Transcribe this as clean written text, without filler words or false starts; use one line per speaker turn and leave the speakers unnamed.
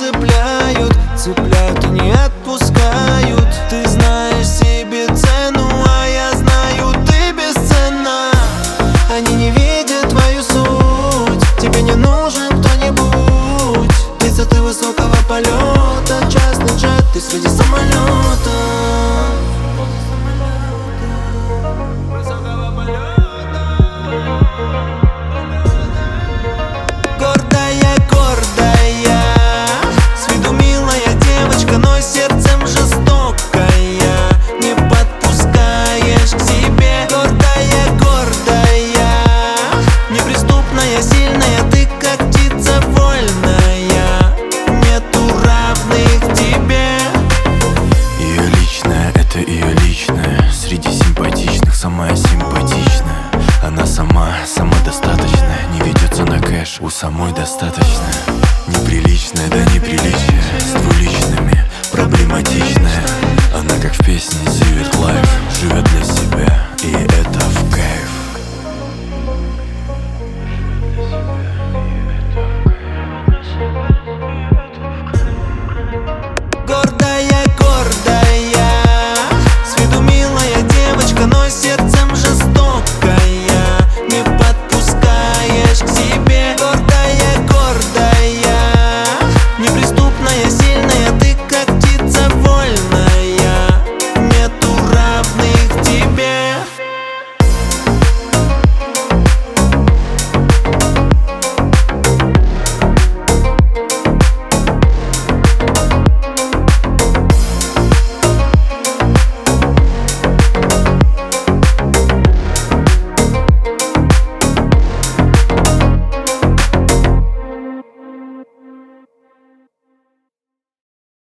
цепляют, цепляют и не отпускают. Ты знаешь себе цену, а я знаю, ты бесценна. Они не видят твою суть, тебе не нужен кто-нибудь. Высоты высокого полета, частный джет, ты среди самолета. Гордая, гордая, с виду милая девочка, но сердцем жестокая. Не подпускаешь к себе. Гордая, гордая, неприступная, сильная, ты как птица вольная. Нету равных тебе.
Ее личная, это ее личная. Среди симпатичных самая симпатичная. Она самодостаточная, не ведется на кэш, у самой достаточно. Неприличная, да неприличие, с двуличными, проблематичная. Она как в песне Zivert Life, живет для себя, и это